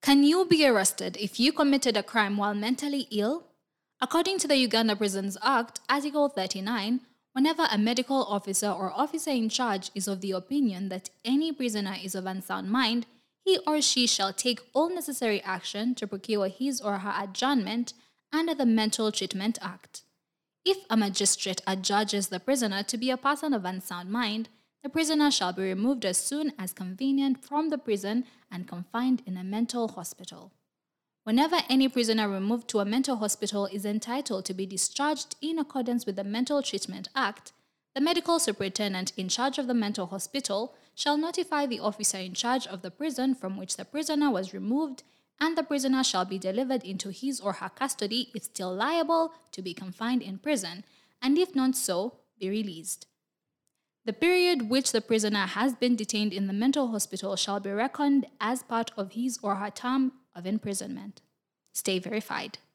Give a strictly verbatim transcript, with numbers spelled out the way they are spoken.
Can you be arrested if you committed a crime while mentally ill? According to the Uganda Prisons Act, Article thirty-nine, whenever a medical officer or officer in charge is of the opinion that any prisoner is of unsound mind, he or she shall take all necessary action to procure his or her adjournment under the Mental Treatment Act. If a magistrate adjudges the prisoner to be a person of unsound mind, the prisoner shall be removed as soon as convenient from the prison and confined in a mental hospital. Whenever any prisoner removed to a mental hospital is entitled to be discharged in accordance with the Mental Treatment Act, the medical superintendent in charge of the mental hospital shall notify the officer in charge of the prison from which the prisoner was removed, and the prisoner shall be delivered into his or her custody if still liable to be confined in prison, and if not so, be released. The period which the prisoner has been detained in the mental hospital shall be reckoned as part of his or her term of imprisonment. Stay verified.